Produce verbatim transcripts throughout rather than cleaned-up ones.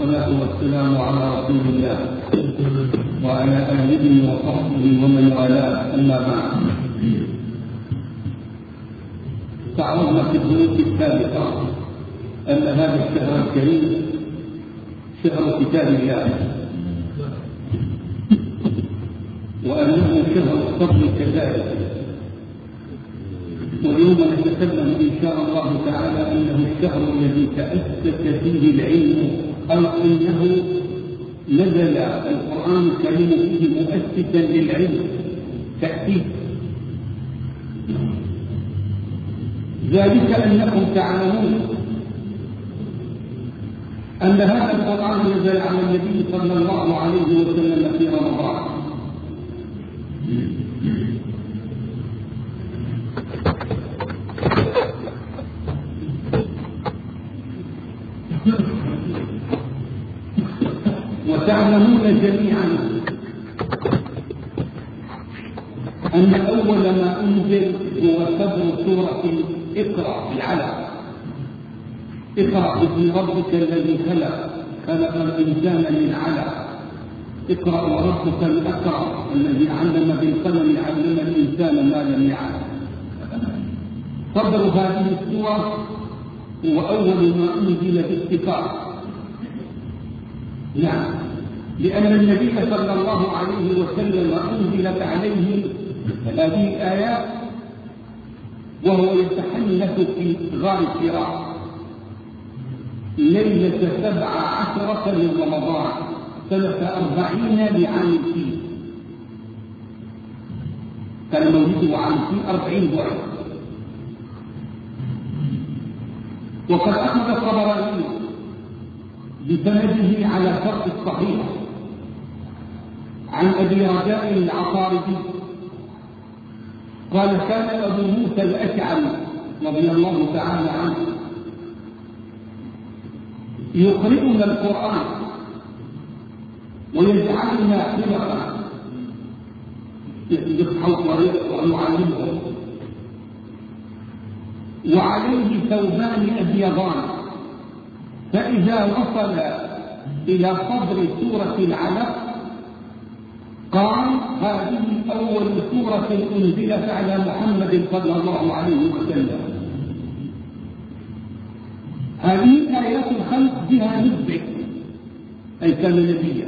والصلاة والسلام على رسول الله وعلى آله وصحبه ومن والاه، أما بعد. تعرضنا في الدروس السابقة أن هذا الشهر الكريم شهر كتاب الله، وأنه شهر الصبر كذلك. واليوم نتكلم إن شاء الله تعالى أنه الشهر الذي تأسس فيه العلم، أو أنه نزل القرآن الكريم فيه مؤسسا للعلم تأسيس. ذلك أنكم تعلمون أن هذا القرآن نزل على النبي صلى الله عليه وسلم في رمضان، وتعلمون جميعا أن أول ما أنزل هو صدر سورة اقرأ بالعلق. اقرأ باسم ربك الذي خلق، خلق الإنسان من علق. اقرأ وربك الأكرم الذي علم بالقلم علم الإنسان ما لم يعلم. صدر هذه السورة هو أول ما أنزل باتفاق. نعم، لأن النبي صلى الله عليه وسلم أنزلت عليه هذه الآيات وهو يتحنث في غار حراء ليلة سبع عشرة من رمضان سنة أربعين لعام الفيل. كان مولده عام الفيل أربعين بعد. وقد أخذ الطبراني بسنده على شرط الصحيح عن أبي رجاء العطاردي قال: كان أبو موسى الأشعري رضي الله تعالى عنه يقرئنا القرآن ويجعلنا خلقا يصحوا الطريق ويعلمهم، وعليه ثوبان أبيضان، فإذا وصل إلى صدر سورة العلق قال: هذه أول سورة أنزلت على محمد صلى الله عليه وسلم. هذه آيات الخلق بها نبئ، أي كان نبيا.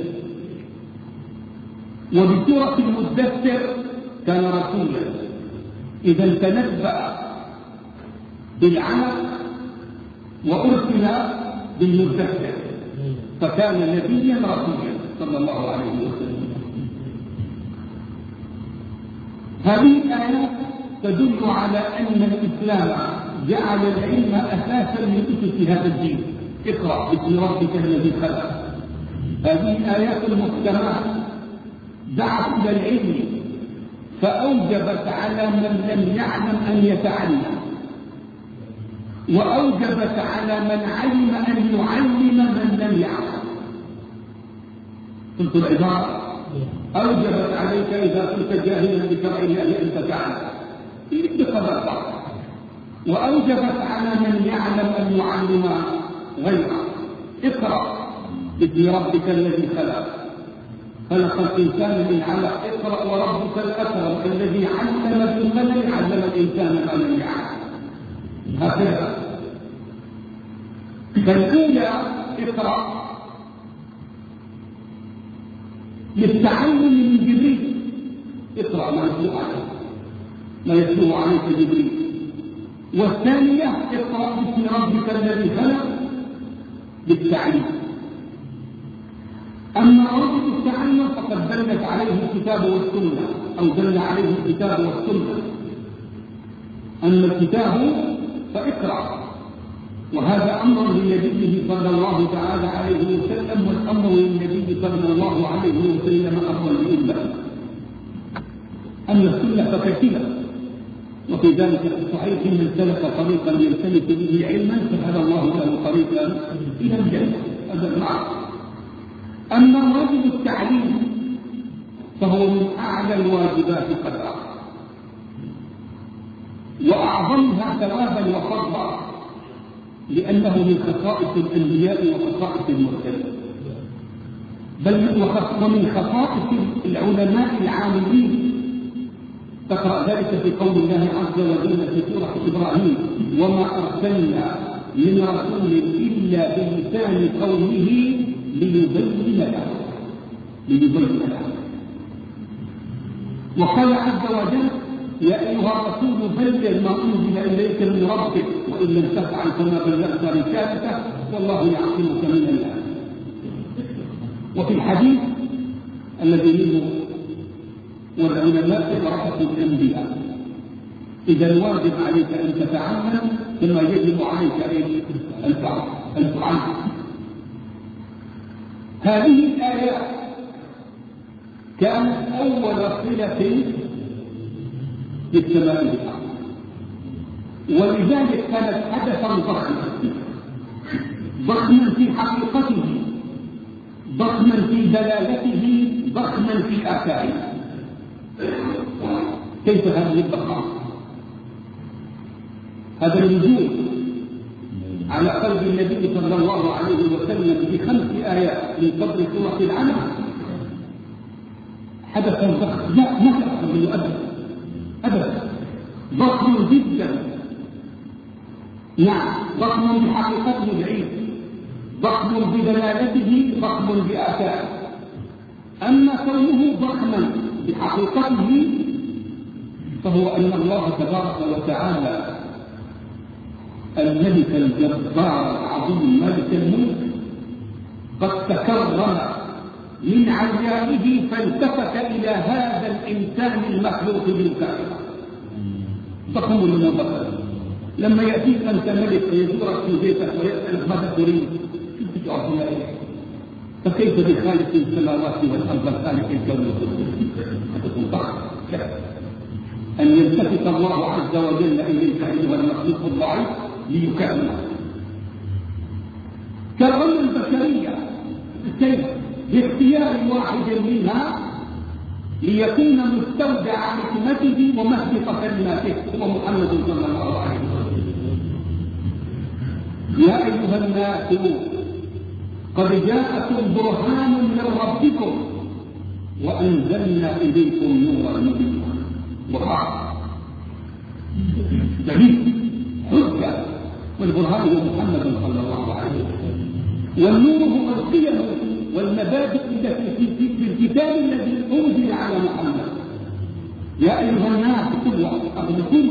وبسورة المدثر كان رسولا، إذا تنبأ بالعلق وأرسل بالمدثر، فكان نبيا رسولا صلى الله عليه وسلم. هذه الآيات تدل على أن الإسلام جعل العلم أساسا لأسس هذا الدين. اقرأ باسم ربك الذي خلق. هذه الآيات المحكمات دعت إلى العلم، فأوجبت على من لم يعلم أن يتعلم، وأوجبت على من علم أن يعلم من لم يعلم. قلت العبارة: أوجبت عليك إذا كنت جاهلا بشرع الله أن تتعلم بقدر ذلك، وأوجبت على من يعلم أن يعلم غيره. اقرأ باسم ربك الذي خلق، خلق الإنسان من علق. اقرأ وربك الأكرم الذي علم بالقلم علم الإنسان ما لم يعلم. هكذا. فالأولى اقرأ للتعلم من جبريل. اقرأ ما يتلو عليك ما يتلو عليك جبريل. والثانية اقرأ باسم ربك الذي خلق للتعليم. أما ربط التعلم فقد دلت عليه الكتاب والسنة، أو دل عليه الكتاب والسنة. أما الكتاب فاقرأ، وهذا أمر لنبيه صلى الله تعالى عليه وسلم، والأمر للنبي صلى الله عليه وسلم أمر للأمة. أما السنة فكثيرة، وفي ذلك الصحيح من سلك طريقا يلتمس به علما سهل الله له طريقا إلى الجنة. هذا المعنى. أما واجب التعليم فهو من أعلى الواجبات قدرا، وأعظمها ثوابا وفضلا، لأنه من خصائص الأنبياء وخصائص المرسلين. بل ومن خصائص العلماء العاملين تقرأ ذلك في قول الله عز وجل في سورة إبراهيم: وما أرسلنا من رسول إلا بلسان قومه ليبين له ليبين له وقال عز وجل: يا أيها الرسول بلغ ما أنزل إليك من ربك وإن لم تفعل فما بلغت رسالته والله يعصمك من الناس. وفي الحديث الذي منه والعلماء ورثة الأنبياء: إذا الواجب عليك أن تتعلم كما يجب عليك أن تعلم. هذه الآيات كانت أول صلة بالسماء والأرض، ولذلك كانت حدثا ضخما ضخما في حقيقته، ضخما في دلالته، ضخما في آثاره. كيف هذه البقاء؟ هذا النزول على قلب النبي صلى الله عليه وسلم بخمس آيات من قبل سورة العلق حدثا ضخما، لا ما يحصل منه أبدا أبدا، ضخم جدا. نعم، ضخم بحقيقته بعيد، ضخم بدلالته، ضخم بآثاره. أما كونه ضخما بحقيقته فهو أن الله تبارك وتعالى الملك الجبار العظيم مالك الملك قد تكرم من عليائه فالتفت إلى هذا الإنسان المخلوق بالكامل. ضخم المضخم. لما يأتيك أنت ملك يزورك في بيتك ويسألك ماذا تريد؟ كيف تعرفون إليه؟ فكيف بخالق السماوات والأرض الخالق الكون كله؟ أن يلتفت الله عز وجل إليك أيها المخلوق الضعيف ليكرمك. كرم البشرية كيف؟ باختيار واحد منها ليكون مستودع حكمته ومهبط كلماته، هو محمد صلى الله عليه وسلم. يا أيها الناس قد جاءكم برهان من ربكم وأنزلنا إليكم نورا مبينا. برهان دليل حجة، والبرهان هو محمد صلى الله عليه وسلم، والنور هو القيم والمبادئ التي في الكتاب الذي أنزل على محمد. يا أيها الناس كل أقل كل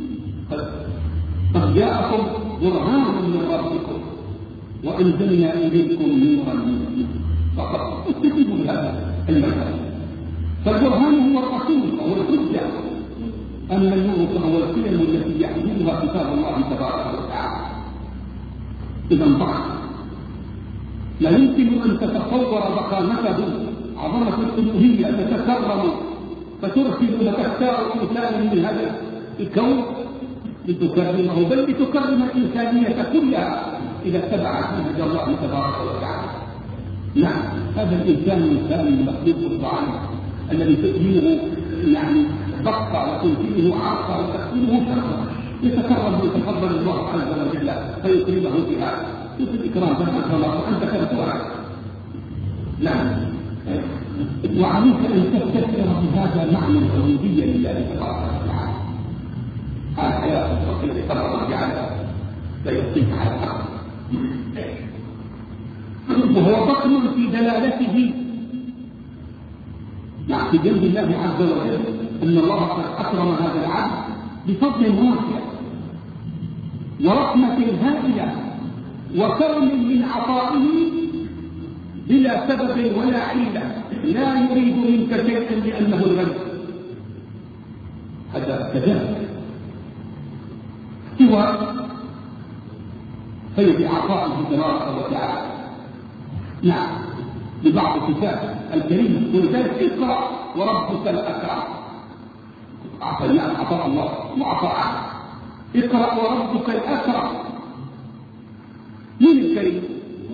قد جاءكم برهان من ربكم وأنزلنا إليكم نورا مبينا. فقط استفيدوا بهذا المثال. فالبرهان هو الرسول وهو الحجة، أما النور فهو القيم التي يحملها كتاب الله تبارك وتعالى. إذا انطلق لا يمكن أن تتصور ضخامته عظمة الألوهية تتكرم فترسل وتختار إنسانا من هذا الكون لتكرمه، بل لتكرم الإنسانية كلها إذا اتبعت منهج الله تبارك وتعالى. نعم، هذا الإنسان الإنسان المخلوق الضعيف الذي تؤمنه يعني بقى وتنفيه عرقا وتأكله شرقا يتكرم ويتفضل الله عز وجل فيكرمه بها. شوف الإكرام كما أكرم الله وأنت كرتها. نعم، وعليك أن تستثمر بهذا معنى العبودية لله تبارك وتعالى. هذا حياة الفقير تبارك وتعالى سيعطيك على الحق، وهو ضخم في دلالته. يعني في جنب الله عز وجل أن الله قد أكرم هذا العبد بفضل واسع ورحمة هائلة وكرم من عطائه بلا سبب ولا علة، لا يريد منك شيئا لأنه الغني. هذا كذلك سوى في عطائه تبارك وتعالى. نعم، ببعض صفاته الكريمة، ولذلك اقرأ وربك الأكرم. أعطيناه عطاء الله وعطاء. اقرأ وربك الأكرم. من الكريم؟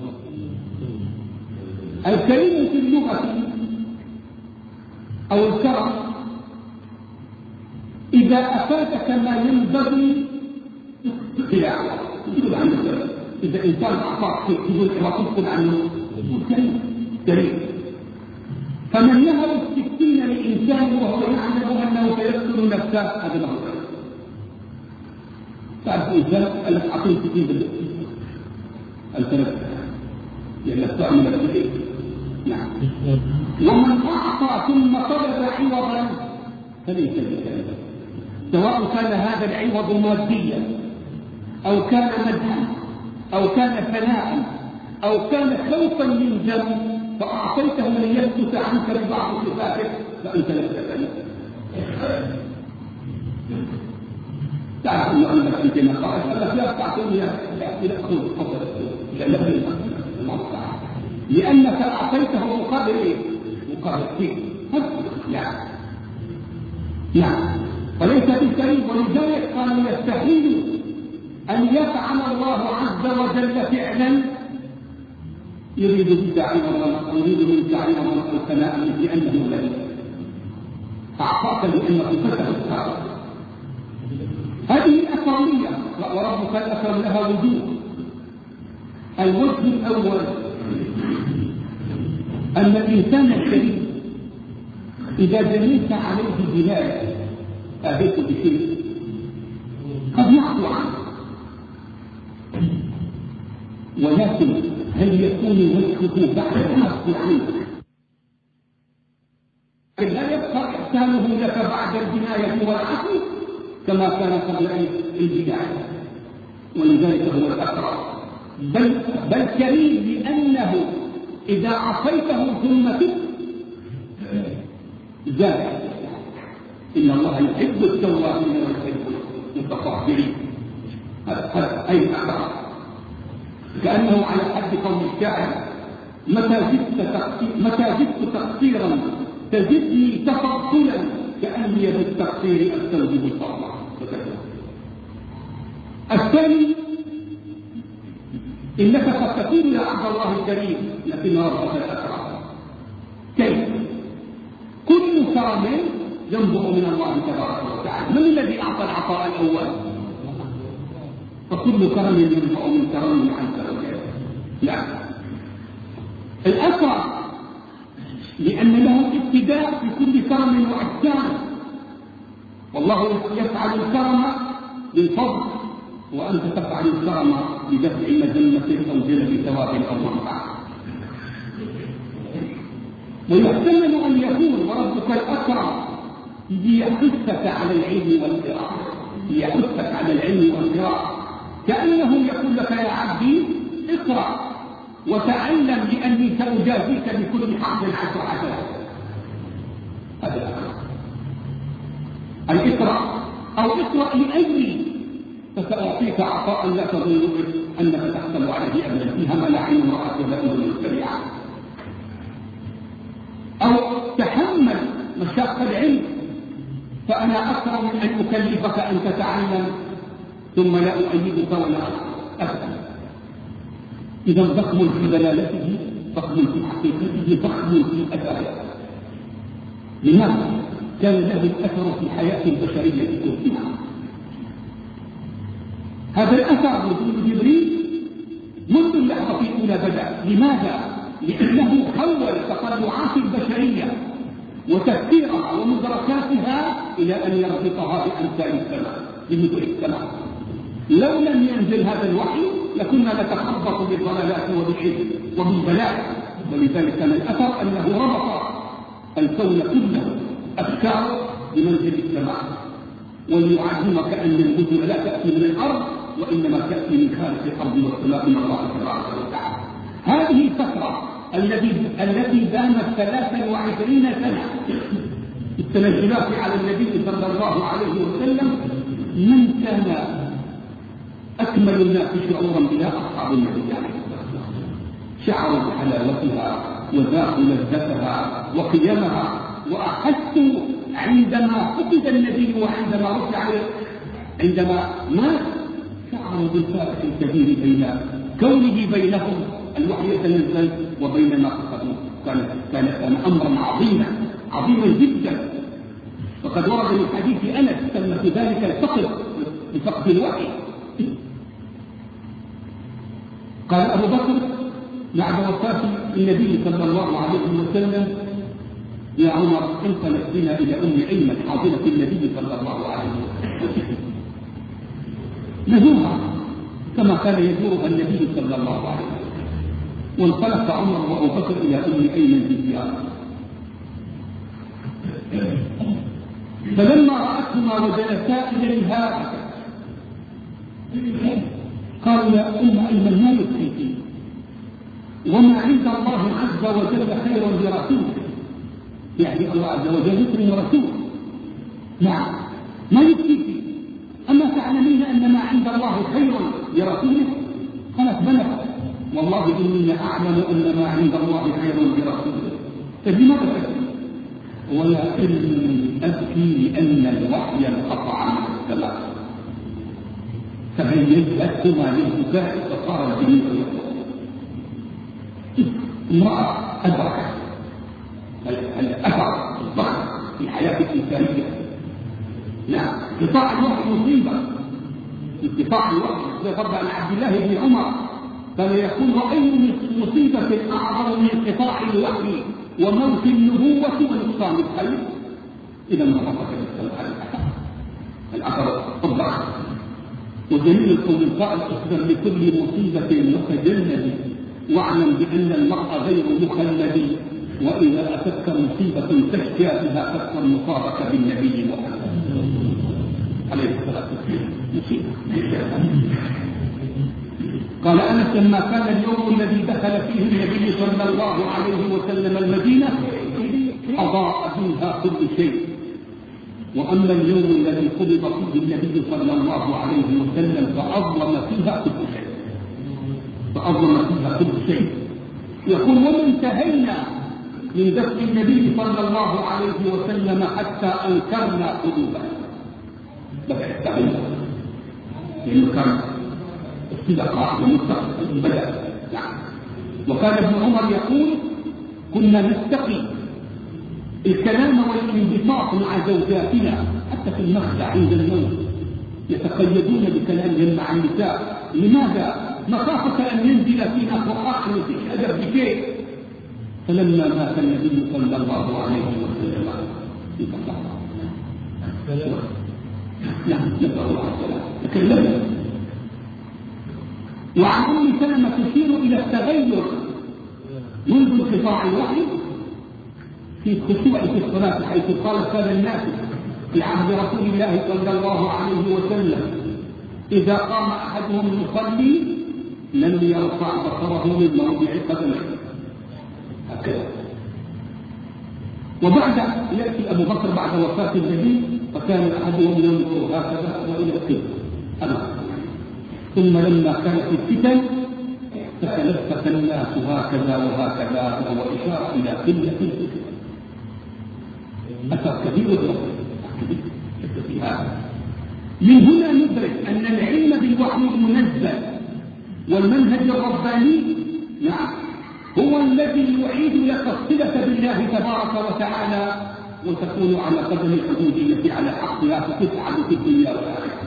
الكريم في اللغة أو الكرم إذا أفادك ما ينبغي خلافه يقول عنه كريم. إذا إنسان أعطاك يقول إذا تقول عنه كريم كريم فمن يهب السكين لإنسان وهو يعلم أنه سيقتل نفسه هذا ما هو تعرف إنسان قال لك أعطيه سكين بالله الثلاثة لأنك تعمل السكين. نعم. ومن أعطى ثم طلب عوضا فليس بكذا، سواء كان هذا العوض ماديا أو كان مدحا أو كان ثناء أو كان خوفا من ذنب فأعطيته ليسكت عنك ببعض صفاتك فأنت لست ذلك. تعرف أن عندك في كلمة قائد قال لك لا تعطيني لا خذ فضل لأنك أعطيته مقابل إيه؟ مقابل فيه. نعم نعم. وليس بالكريم، ولذلك قالوا يستحيل أن يفعل الله عز وجل فعلا يريد منك عوضا يريد منك عوضا أو ثناء لأنه لك أعطاك لأن صفته الخارج. هذه الأكرمية وربك الأكرم لها وجوه. الوجه الأول أن الإنسان الكريم إذا جنيت عليه بلاية آهيت بشيء قد يعفو عنه، ولكن هل يكون وجهه بعد العفو عنه؟ لا يبقى إحسانه لك بعد الجناية والعفو كما كان قبل الجناية، ولذلك هو الأكرم. بل, بل كريم لأنه إذا عصيته ثم تبت زاد. إن الله يحب التوابين ويحب المتطهرين. هذا أي أكرم. كأنه على حد قول الشاعر متى زدت تقصيرا تزدني تفضلا كأني بالتقصير أستوجب الفضل. الثاني إنك قد تكون يا عبد الله الكريم لكن ربك الأكرم. كيف؟ كل كرم ينبع من الله تبارك وتعالى. من الذي أعطى العطاء الأول؟ فكل كرم ينبع من كرم عن كرم. لا، الأكرم لأن له ابتداء في كل كرم وإحسان، والله يفعل الكرم بالفضل وأنت تفعل الكرم بدفع مذمة أو جلب ثواب أو منفعة. ويحتمل أن يكون وربك الأكرم ليحثك على العلم والقراءة، ليحثك على العلم والقراءة، كأنه يقول لك يا عبدي اقرأ وتعلم لأني سأجازيك بكل حرف عشر حسنات. هذا الأكرم. الاقرأ أو اقرأ لأجلي فسأعطيك عطاء لا تظن أنك تحصل عليه أبدا، فيها ما لا عين رأت ولا أذن سمعت. أو تحمل مشاق العلم فأنا أكرم من أن أكلفك أن تتعلم ثم لا أؤيدك ولا أفهم. إذا ضخم في دلالته، ضخم في حقيقته، ضخم في أثره. لماذا؟ كان له الأثر في حياة البشرية كلها. هذا الأثر نزول جبريل منذ اللحظة الأولى بدأ. لماذا؟ لأنه حول تطلعات البشرية وتفكيرها ومدركاتها إلى أن يربطها بأمثال السماء بمثل السماء. لو لم ينزل هذا الوحي لكنا نتخبط بالضلالات وبالعلم وبالبلاء. ولذلك كان الأثر أنه ربط الكون كله أفكاره بمنزل السماء، وليعلمك أن النجوم لا تأتي من الأرض وإنما تأتي من خارج الأرض والسماء من الله تبارك وتعالى. هذه الفترة التي التي دامت ثلاثا وعشرين سنة التنزلات على النبي صلى الله عليه وسلم، من كان أكمل الناس شعورا بها أصحاب النبي عليه الصلاة والسلام. شعروا بحلاوتها وذاقوا لذتها وقيمها، وأحسوا عندما فقد النبي وعندما رفع عندما مات شعروا بالفارق الكبير بين كونه بينهم الوحي يتنزل وبين ما فقدوه. كان كان كان امرا عظيما عظيما جدا. وقد ورد من حديث انس تم في ذلك الفقد بفقد الوحي. قال ابو بكر بعد وفاه النبي صلى الله عليه وسلم يا عمر انطلق بنا إلى أم أيمن حاضنة النبي صلى الله عليه وسلم نزورها كما كان يزورها النبي صلى الله عليه وسلم. وانطلق عمر وأبو بكر إلى أم أيمن بالزيارة، فلما رأتهما وجلسا إليها قال يا أم أيمن ما يبكيك وما عند الله عز وجل خير لرسوله، يعني الله عز وجل يكرم رسوله. نعم ما يبكيك، أما تعلمين أن ما عند الله خير لرسوله؟ قالت بلى والله إني أعلم أن ما عند الله خير لرسوله. فلماذا تبكي؟ ولكن أبكي لأن الوحي انقطع عن السماء فبينت لكما للبكاء فصار الجميع امرأة أدركت الأثر الضخم في الحياة الإنسانية. نعم انقطاع الوحي مصيبة، انقطاع الوحي فرض عن عبد الله بن عمر كان يقول أي مصيبة أعظم من انقطاع الوحي وموت النبوة ونقصان الخير. إذا ما رفض الأثر الضخم. وجميل القول قائل اصبر لكل مصيبة وتجنب واعلم بأن المرء غير مخلد وإذا أتتك مصيبة تشكى بها فاذكر مصابك بالنبي محمد عليه الصلاة والسلام. قال أنس لما كان اليوم الذي دخل فيه النبي صلى الله عليه وسلم المدينة أضاء فيها كل شيء، وأما اليوم الذي قبض فيه النبي صلى الله عليه وسلم فأظلم فيها كل شيء فأظلم فيها كل شيء. يقول وما انتهينا من دفع النبي صلى الله عليه وسلم حتى أنكرنا قلوبنا. بدأ التغيير لأنه كان الصدقاء والمستقبل بدأ. نعم. وكان ابن عمر يقول كنا نستقي الكلام والانبساط مع زوجاتنا حتى في المخدع عند النوم يتقيدون بكلامهم مع النساء. لماذا؟ مخافة أن ينزل فينا قرآن وفي أدب بشيء. فلما مات النبي صلى الله عليه وسلم نعم نسأل الله السلامة تكلمنا. وعن أم سلمة تشير إلى التغير منذ انقطاع الوحي في الخشوع في الصلاة، حيث قال كان الناس في عهد رسول الله صلى الله عليه وسلم إذا قام أحدهم يصلي لم يرفع بصره من موضع قدمه هكذا. وبعد يأتي أبو بكر بعد وفاة النبي فكان أحدهم ينظر هكذا وإلى القبلة. ثم لما كانت الفتن تتلفت الناس هكذا وهكذا وهو إشارة إلى قبلة الفتن. أثر كبير في هذا. من هنا ندرك أن العلم بالوحي المنزل والمنهج الرباني نعم هو الذي يعيد لك الصلة بالله تبارك وتعالى وتكون على قدم الحدودية على حقها فتسعد في الدنيا والآخرة.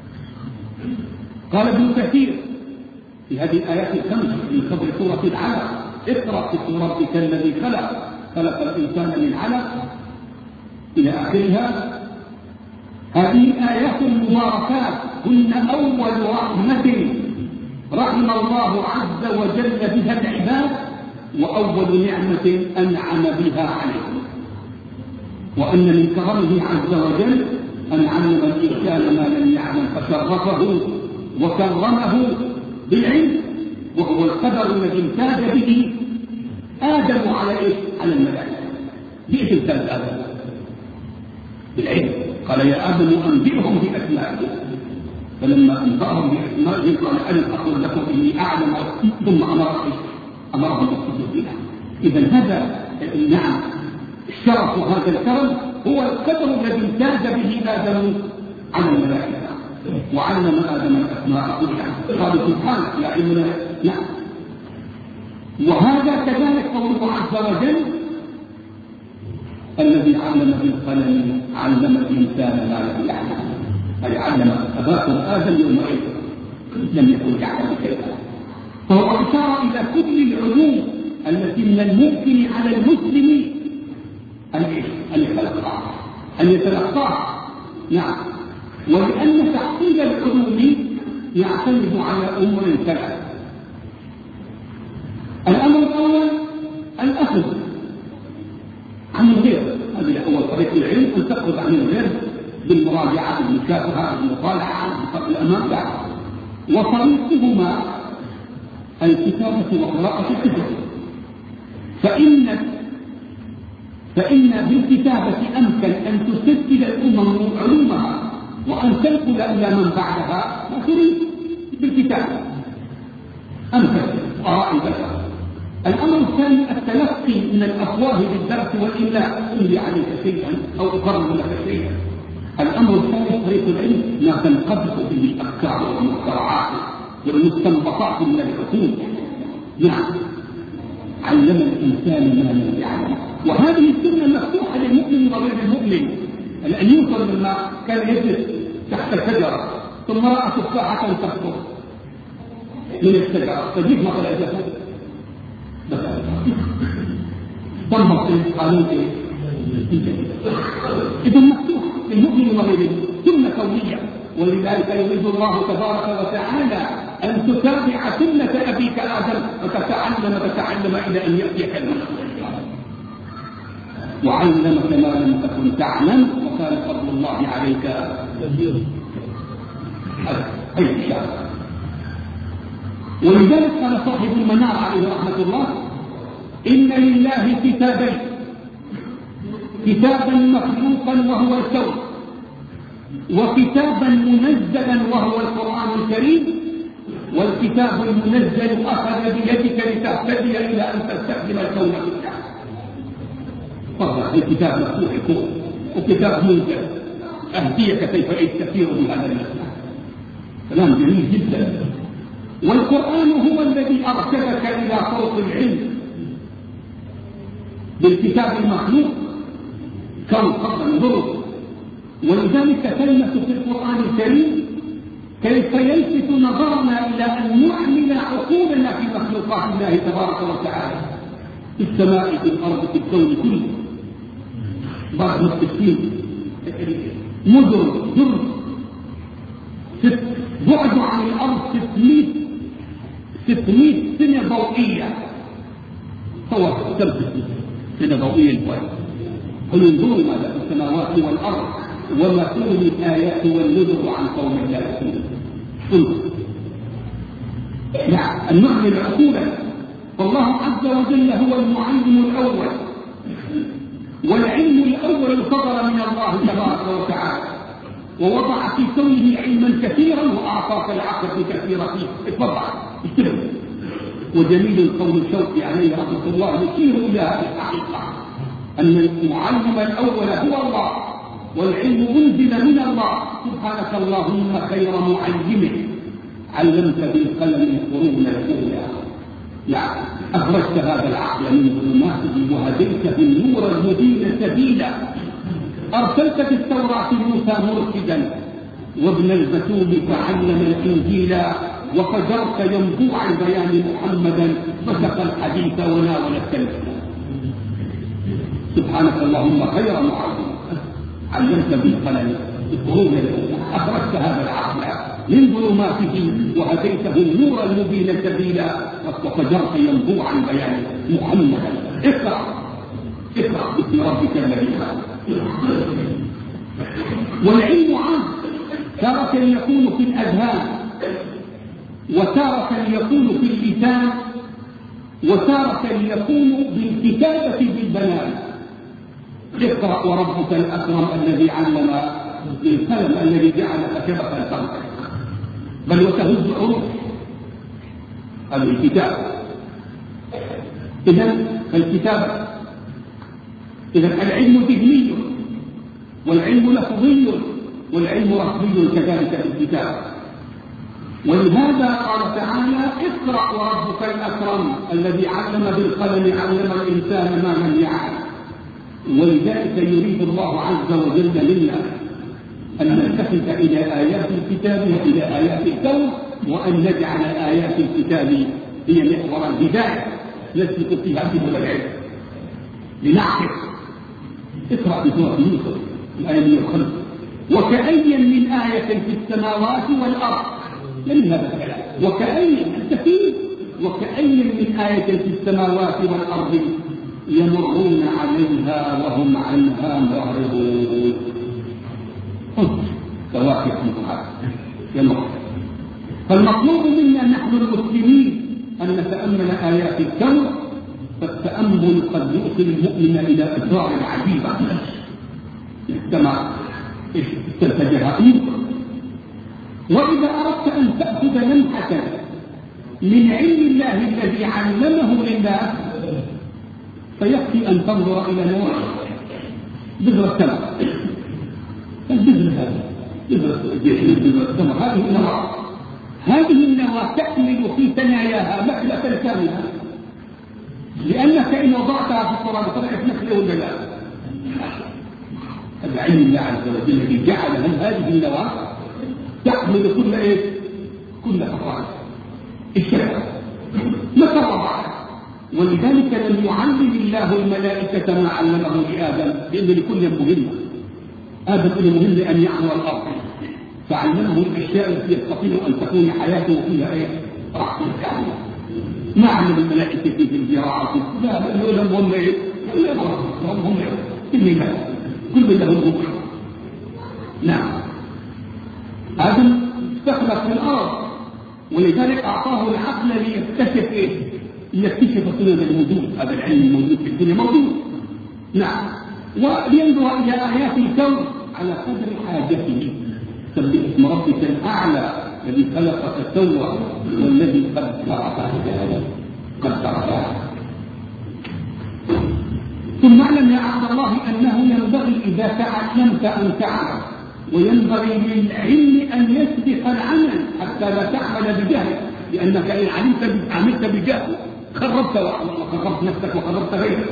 قال ابن كثير في هذه الآيات الخمس من خبر سورة العلق اقرأ باسم ربك الذي خلق خلق الإنسان من علق إلى آخرها. هذه الآيات المباركات هن أول رحمة رحم الله عز وجل بها العباد وأول نعمة أنعم بها عليهم، وأن من كرمه عز وجل أن علم الإنسان ما لم يعلم فشرفه وكرمه بالعلم، وهو القدر الذي امتاز به آدم على إيش؟ على الملائكة. ليش امتاز آدم؟ بالعلم. قال يا آدم أنبئهم بأسمائهم، فلما أنبأهم بأسمائهم قال ألم أقل لكم إني أعلم ثم أمرهم أمرهم بالسجود لله. إذا هذا نعم الشرف وهذا الكرم هو القدر الذي امتاز به آدم على الملائكة وعلم آدم الأسماء كلها. قال سبحانك لا علم لنا. نعم. وهذا كذلك قوله عز وجل الذي علم بالقلم علم الإنسان ما لم يعلم، أي علم أباكم آدم يومئذ لم يكن يعلم شيئا. فهو أشار إلى كل العلوم التي من الممكن على المسلم أن أن يتلقاه أن يتلقاه نعم. ولأن تحصيل العلوم يعتمد على أمور ثلاث. الأمر الأول الأخذ عن الغير، هذه أول طريق العلم، أن تأخذ عن الغير بالمراجعة بالمشافهة بالمطالعة بالقراءة الأمام بعد. وطريقهما الكتابة وقراءة الكتب، فإن فإن بالكتابة أمكن أن تسجل الأمم علومها وأن تنقل إلى من بعدها آخرين بالكتابة أمكن آراء البشر. الأمر الثاني التلقي من الأفواه بالدرس والإملاء، أملي عليك شيئا أو أقرر لك شيئا. الأمر الثالث طريق العلم ما تنقبض به الأفكار والمخترعات والمستنبطات من العقول. نعم علم الإنسان ما لم يعلم. وهذه السنة مفتوحة للمؤمن وغير المؤمن. الآن يوصل لما كان يجلس تحت الشجرة ثم رأى تفاحة تسقط من الشجرة تجيب مثلا جسد تنبط قانون ايه؟ إذا مفتوح للمؤمن وغير المؤمن، سنة كونية. ولذلك يريد الله تبارك وتعالى أن تتابع سنة أبيك آدم وتتعلم وتتعلم إلى أن يأتيك المسيح وعلمك ما لم تكن تعلم وكان فضل الله عليك كبيرا. ولذلك قال صاحب المنار عليه رحمة الله: إن لله كتابين، كتابا مخلوقا وهو الكون، وكتابا منزلا وهو القرآن الكريم. والكتاب المنزل أخذ بيدك لتهتدي إلى أن تستخدم الكون كله. طبعا الكتاب مفتوح الكون وكتاب منزل أهديك كيف تسير بهذا المسلك. كلام جميل جدا. والقرآن هو الذي أرشدك إلى طرق العلم بالكتاب المخلوق كون قبل انظروا. ولذلك كلمة في القرآن الكريم كيف يلفت نظرنا إلى أن نعمل عقولنا في مخلوقات الله تبارك وتعالى في السماء في الأرض في الكون كله. بعض التفسير مدر در بعد عن الأرض ستمائة سنة ضوئية. صور سنة ضوئية الوقت. قل انظروا ماذا في السماوات والأرض وما تغني الآيات والنذر عن قوم لا يؤمنون. نعم أن نعمل عقولا. فالله عز وجل هو المعلم الأول، والعلم الأول صدر من الله تبارك وتعالى، ووضع في كونه علما كثيرا وأعطاك العقل كثيرا فيه. اتفضل اشتغل. وجميل قول الشوقي عليه رحمة الله يشير إلى هذه الحقيقة أن المعلم الأول هو الله، والعلم منزل من الله. سبحانك اللهم خير معلم علمت بالقلم القرون الأولى. يعني أخرجت هذا العقل من ظلماته وهديت بالنور المبين سبيلا. أرسلت في التوراة موسى مرشدا، وابن البتول فعلم الإنجيل، وفجرت ينبوع بيان محمدا فسق الحديث وناول الكلمة. سبحانك اللهم خير معلم علمت بالقلم القرون الأولى. أخرجت هذا العقل من ظلماته وهديته النور المبين سبيلا، وفجرت ينبوعا بيان محمدا. اقرأ اقرأ باسم ربك الذي خلق. والعلم عام، تارة يكون في الأذهان، وتارة يكون في اللسان، وتارة يكون بالكتابة بالبيان. اقرأ وربك الأكرم الذي علم بالقلم الذي جعل شبكا الخلق بل وتهز العروق. هذا الكتاب. إذن الكتاب إذن العلم ذهني والعلم لفظي والعلم رفضي كذلك في الكتاب. ولهذا قال تعالى: اقرأ وربك الأكرم الذي علم بالقلم علم الإنسان ما لم يعلم. ولذلك يريد الله عز وجل منا أن نلتفت إلى آيات الكتاب وإلى آيات الكون، وأن نجعل آيات الكتاب هي محور الهداية نسلك فيها سبل العلم، لنعكس اقرأ بسورة يوسف الآية مئة وخمسة. وكأي من آية في السماوات والأرض، من هذا الكلام وكأي التفسير، وكأي من آية في السماوات والأرض يمرون عليها وهم عنها معرضون. كواكب مضحكة يمر. فالمطلوب منا نحن المسلمين أن نتأمل آيات الكون، فالتأمل قد يؤخذ المؤمن إلى أسرار عجيبة كما استنتجها أيوب. وإذا أردت أن تأخذ لمحة من علم الله الذي علمه للناس فيكفي أن تنظر إلى نوع بذرة التمر. البذرة هذه بذرة التمر، هذه النواة هذه النواة تحمل في ثناياها مخلة كاملة، لأنك إن وضعتها في التراب طلعت نخلة ولا لا؟ هذا علم الله عز وجل الذي جعل هذه النواة تحمل كل إيه؟ كل أفراد الشرع متى وضعها. ولذلك لم يعلم الله الملائكة ما علمه لآدم، لأن لكل مهمة. آدم كل مهم أن يعمر الأرض، فعلمه الأشياء التي يستطيع أن تكون حياته فيها إيه؟ رحمة كاملة. ما علم الملائكة في الزراعة، لا لا لم هم إيه؟ هم هم كل ما كل له الروح. نعم، آدم استخلق في الأرض، ولذلك أعطاه العقل ليكتشف إيه؟ ليكتشف سنن الوجود. هذا العلم الموجود في الدنيا موجود. نعم، ولينظر إلى آيات الكون على قدر حاجته. سبح اسم ربك الأعلى الذي خلق فسوى والذي قدر فهدى قدر. ثم اعلم يا عبد الله أنه ينبغي إذا تعلمت أن تعلم، وينبغي للعلم أن يسبق العمل حتى لا تعمل بجهل، لأنك إن علمت عملت بجهل خربت وخربت نفسك وخربت غيرك.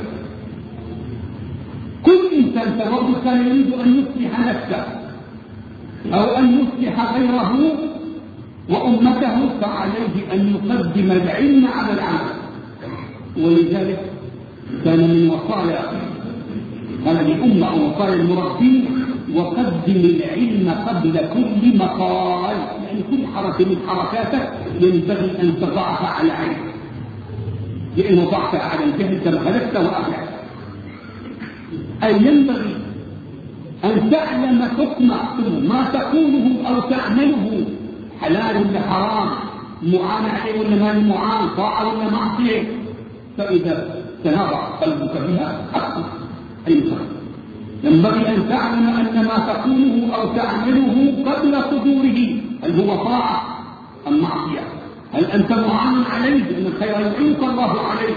كل إنسان تربي كان يريد أن يصلح نفسه أو أن يصلح غيره وأمته، فعليه أن يقدم العلم على العمل. ولذلك كان من وصايا هذه الأمة أو وصايا المربين: وقدم العلم قبل كل مقال. يعني كل حركة من حركاتك ينبغي أن تضعها على علم، لأن وضعتها على الجهل كما هلكت وأهلكت. أي ينبغي أن تعلم حكم ما تقوله أو تعمله، حلال ولا حرام، معان عليه ولا ما معان، طاعة ولا معصية. فإذا تناظر قلبك بها حق أي صح. ينبغي أن تعلم أن ما تقوله أو تعمله قبل صدوره هل هو طاعة أم معصية، هل أنت معان عليه لأن الخير يعينك الله عليه،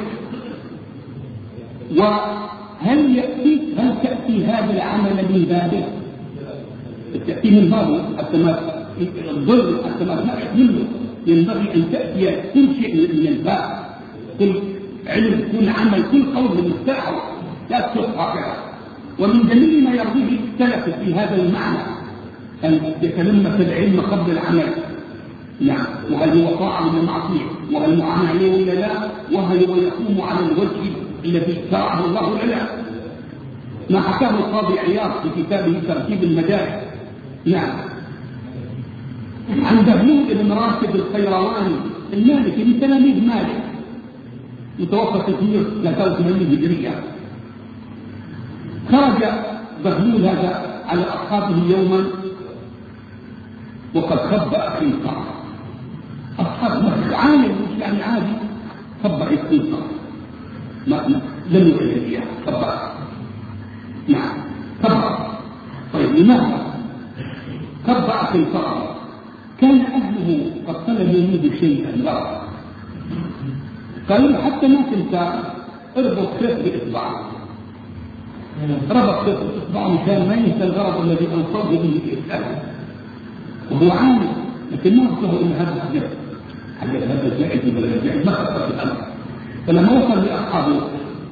وهل يأتي هل تأتي هذا العمل من بابه، تأتي من بابه حتى ما الضر حتى ما يحمله. ينبغي أن تأتي كل شيء من الباب، كل علم كل عمل كل قول من مستعر لا تصح هكذا. ومن جميل ما يرضيه السلف في هذا المعنى أن يتلمس العلم قبل العمل. نعم، وهل هو طاعة ولا معصية، وهل معان عليه ولا لا، وهل هو يقوم على الوجه الذي شرعه الله ولا لا. ما حكاه القاضي عياض في كتابه ترتيب المدارس. نعم، عن بهلول بن راشد الخيرواني المالكي من تلاميذ مالك، متوفى في ثلاثة وثمانين هجرية. خرج بهلول هذا على أصحابه يوما وقد خبأ خنصر. أصحاب مسجد عالم مش يعني عادي، خبأ خنصر ما لم يعد فيها خبأ. نعم خبأ. طيب لماذا خبأ خنصر؟ كان أهله قد طلبوا منه شيئا غلط، قالوا حتى ما تنسى اربط خيط بإصبعه. ربط خيط بإصبعه مشان ما ينسى الغرض الذي أنصره به الإسلام، وهو عالم لكن ما أصله إن هذا الجهد حتى هذا الجهد ولا الجهد ما خطر الأمر. فلما وصل لأصحابه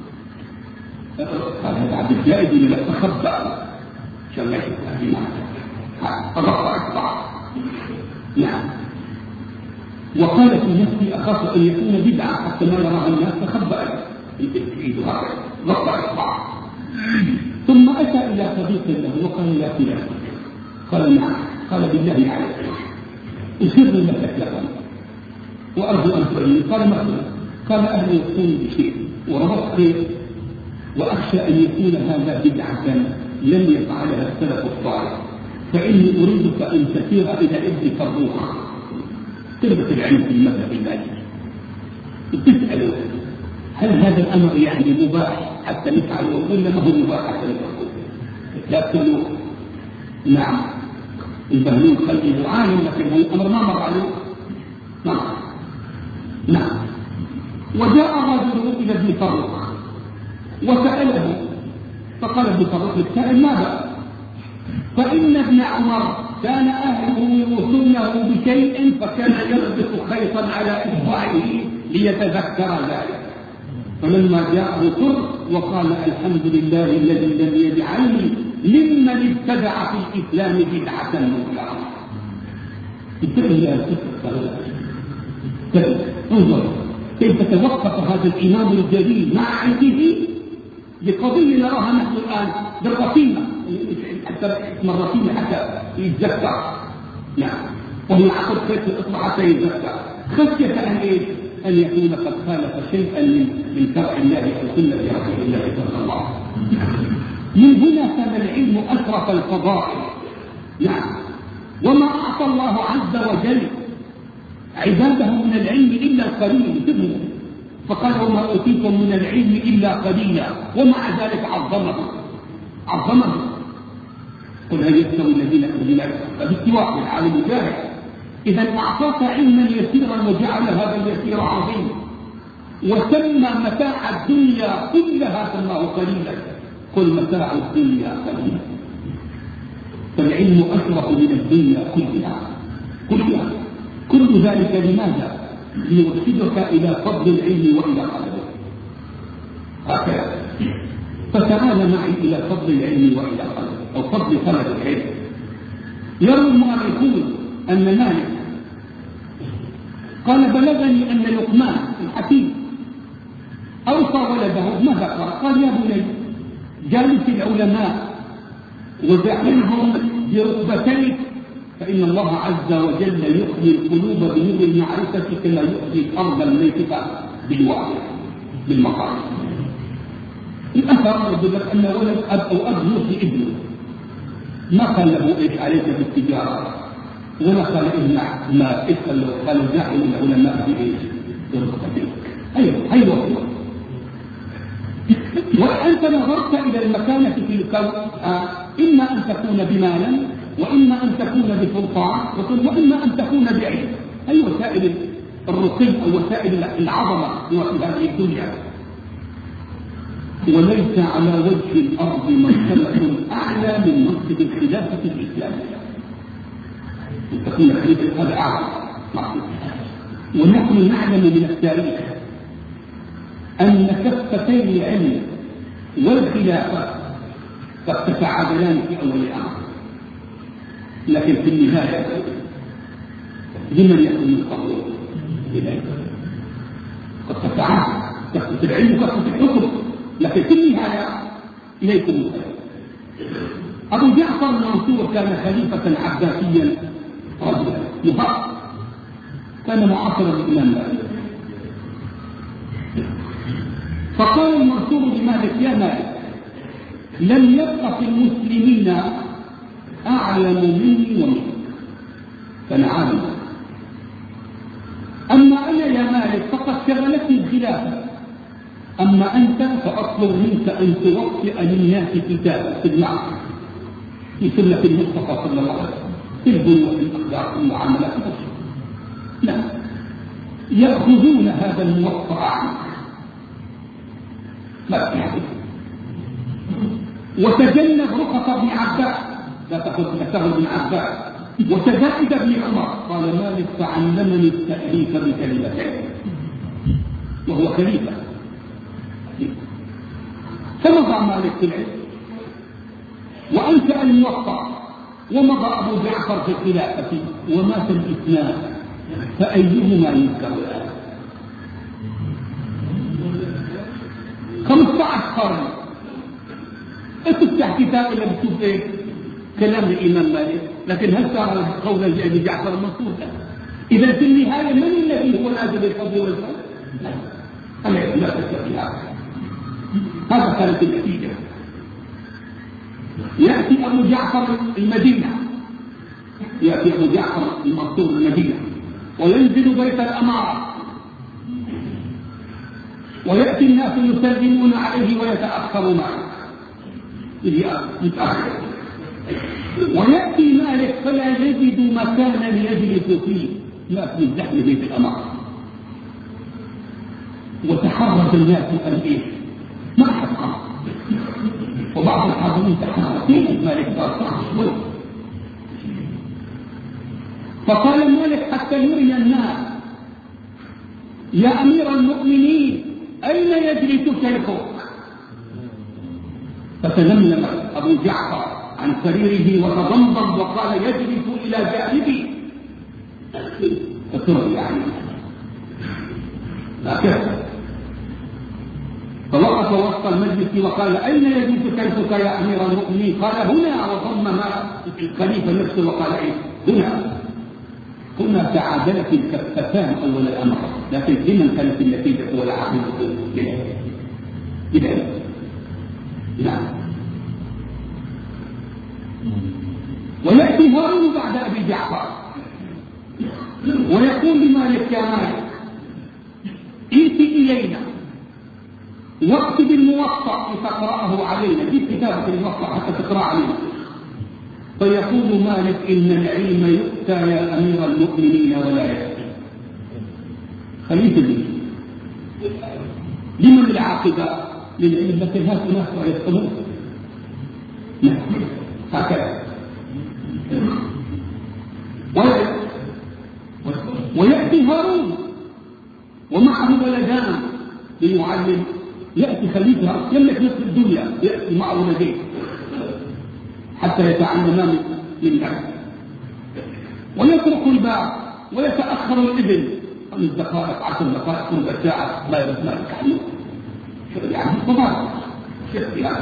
قال هذا عبد الجائد اللي لا تخبأ عشان ما يشوف فغطى إصبعه. نعم، وقال في نفسي أخاف أن يكون بدعة حتى ما يراها الناس، فخبأ في إيده هكذا غطى إصبعه. ثم أتى إلى صديق له وقال يا فلان، قال نعم، قال بالله عليك أسر لك لكم وأرجو أن تؤمن. قال مثلا، قال أهل يكون بشيء وربط خير وأخشى أن يكون هذا بدعة لم يفعلها السلف الصالح، فإني أريدك أن تسير إلى ابن فروخ طلبة العلم في المذهب المالكي تسأله هل هذا الأمر يعني مباح حتى نفعله ولا ما هو مباح حتى نفعله؟ لكنه نعم البهلول قلبه عالم، لكن هو الأمر ما مر عليه. نعم نعم. وجاء رجل إلى ابن فروخ وسأله، فقال ابن فروخ للسائل ماذا؟ فإن ابن عمر كان أهله يوصونه بشيء فكان يربط خيطا على إصبعه ليتذكر ذلك، فلما جاءه سر وقال الحمد لله الذي لم يجعلني ممن ابتدع في الإسلام بدعة مبتدعة. انظر كيف توقف هذا الإمام الجليل مع علمه بقضية نراها نحن الآن بالرسيمة، حتى اسم الرسيمة حتى يتذكر، نعم، وهي عقد خيط الإصبع حتى يتذكر، خشية أن إيش؟ أن يكون قد خالف شيئا من شرع الله أو سنة رسول الله صلى الله عليه وسلم. من هنا كان العلم أشرف الفضائل، نعم، وما أعطى الله عز وجل عباده من العلم إلا القليل منه، فقال وما أوتيتم من العلم إلا قليلا، ومع ذلك عظمه عظمه قل هل يستوي الذين أهلوا باستواء العالم الجاهل. إذا أعطاك علما يسيرا وجعل هذا اليسير عظيم، وسمى متاع الدنيا كلها سماه قليلا، قل متاع الدنيا قليلا. فالعلم أشرف من الدنيا كلها كلها. كل ذلك لماذا؟ ليرشدك إلى فضل العلم وإلى قدره. هكذا فتعال معي إلى فضل العلم وإلى قدره، أو فضل طلب العلم. يروي المؤرخون أن مالك قال بلغني أن لقمان الحكيم أوصى ولده ماذا قال؟ قال يا بني جالس العلماء وزعمهم بركبتيك، فإن الله عز وجل يحيي القلوب بنور المعرفة كما يحيي الأرض الميتة بالوعي بالمقام. الأثر يقول لك أن ولد أب أو أب يوصي ابنه، ما قال له إيش عليك بالتجارة، ولا قال ابنع ما اسأل له، قال زاحم العلماء بإيش؟ بركبتيك. أيوه أيوه أيوه. وأنت نظرت إلى المكانة في الكون، إما أن تكون بمالا وإما أن تكون بسلطان وإما أن تكون بعلم، أي وسائل الرقي أو وسائل العظمة في هذه الدنيا. وليس على وجه الأرض مرتبة أعلى من منصب الخلافة الإسلامية، تكون خليفة هذا أعلى. ونحن نعلم من التاريخ أن كفتي العلم والخلافة قد تتعادلان في أول الأمر، لكن في النهاية لمن يكون القبول إليه؟ قد تتعادل، كفة العلم وكفة الحكم، لكن في النهاية إليكم الخير. أبو جعفر المنصور كان خليفة عباسيا رجلا مفرد، كان معاصرا للإمام مالك. فقال المنصور لمالك يا مالك لم يبق في المسلمين أعلم مني ومنك، فأنا عالم، أما أنا يا مالك فقد شغلتني الخلافة، أما أنت فأطلب منك أن توطئ للناس كتابا في المعرفة في سنة المصطفى صلى الله عليه وسلم في البنوة والأخلاق والمعاملات والأشياء. لا يأخذون هذا الموطأ عنك، ما تحدث، وتجنب رخص ابن عباس، لا تأخذ ابن عباس، وتزائد ابن عمر. قال مالك فعلمني التأليف بكلمتين، وهو خليفة. فمضى مالك في العلم وأنشأ الموطأ، ومضى أبو جعفر في الخلافة ومات الاثنان، فأيهما يذكر الآن؟ خمسة عشر قرن تفتح كتاب ولا بتشوف ايه كلام الامام مالك، لكن هل ترى قول ابي جعفر المنصور؟ اذا في النهايه من الذي هو نازل بالفضل والفضل؟ لا انا لا تستطيع هذا كانت النتيجه. ياتي ابو جعفر المدينه، ياتي ابو جعفر المنصور المدينه وينزل بيت الاماره، وياتي الناس يسلمون عليه ويتاخر معه يتاخر، وياتي مالك فلا يجد مكانا يجلس فيه، ياتي الزحم بيت الاماره وتحرك الناس ان ايه ما حد قام، وبعض الحاضرين تحرك مالك صار. فقال مالك حتى يري الناس يا امير المؤمنين اين يجلس شيخك؟ فتلملم ابو جعفر عن سريره وتضمضم وقال يجلس الى جانبي. فترى يعني هكذا. فوقف وسط المجلس وقال اين يجلس شيخك يا امير المؤمنين؟ قال هنا، وضم ما الخليفه نفسه وقال ايه هنا. هنا تعادلت الكفتان اول الامر، لكن لمن كانت النتيجه والعاقبه كده؟ نعم. وياتي هارون بعد ابي جعفر ويقول لمالك يا مالك ائت الينا واكتب الموطأ لتقرأه علينا، جيب كتابة الموطأ حتى تقرأ علينا. فيقول مالك إن العلم يؤتى يا أمير المؤمنين ولا يأتي. خليفة لي لمن العاقبة؟ للعلم، لكن هذا الناس يفهمون. نعم هكذا. ويأتي هارون ومعه ولدان ليعلم. يأتي خليفة يملك نصف الدنيا، يأتي معه ولدين حتى يتعلما من العلم، ويترك الباب ويتأخر الإبل خمس دقائق عشر دقائق ربع ساعة ما يرد مالك عليه يعني صباح يعني.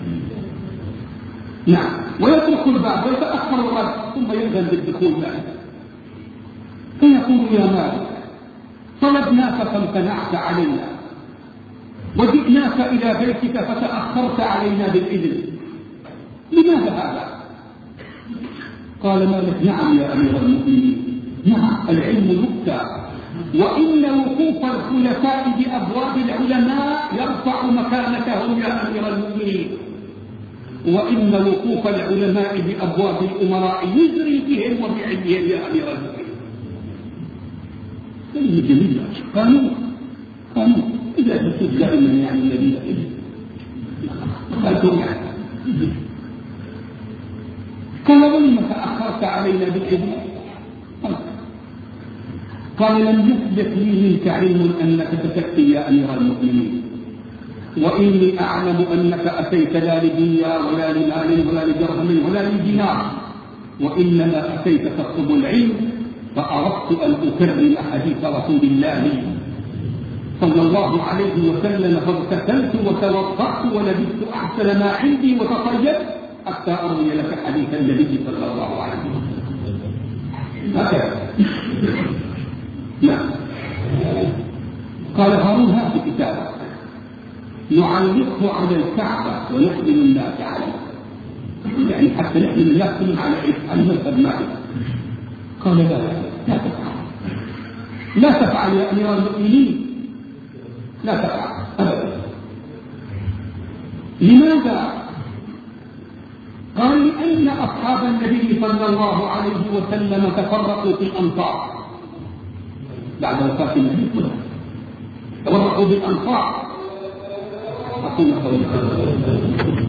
نعم. ويترك الباب ويتأخر الرد ثم يأذن بالدخول مالك فيقول يا مالك طلبناك فامتنعت علينا، وجئناك إلى بيتك فتأخرت علينا بالإذن، لماذا هذا؟ قال مالك نعم يا أمير المؤمنين، نعم العلم يؤتى، وإن وقوف الخلفاء بأبواب العلماء يرفع مكانتهم يا أمير المؤمنين، وإن وقوف العلماء بأبواب الأمراء يزري بهم وبعلمهم يا أمير المؤمنين. كلمة جميلة. قانون قانون إذا تسد دائما يعني النبي قالتم يعني قال ولم تأخرت علينا بالإذن؟ قال لم يثبت لي منك علم أنك تتأتي يا أمير المؤمنين، وإني أعلم أنك أتيت لا لدنيا ولا لمال ولا لدرهم ولا لدينار، وإنما أتيت تطلب العلم، فأردت أن أكرم حديث رسول الله صلى الله عليه وسلم، فاغتسلت وتوضأت ولبست أحسن ما عندي وتطيبت حتى أروي لك حديث النبي صلى الله عليه وسلم. هكذا. نعم. قال هارون هات كتابك نعلقه على الكعبة ونحمل الناس عليه، يعني حتى نحمل الناس على على مذهب مالك. قال لا لا تفعل، لا تفعل يا أمير المؤمنين، لا تفعل أبدا. لماذا؟ قال لأن أصحاب النبي صلى الله عليه وسلم تفرقوا في الأمصار بعد وفاة النبي كله، تفرقوا بالأمصار. أقول قولي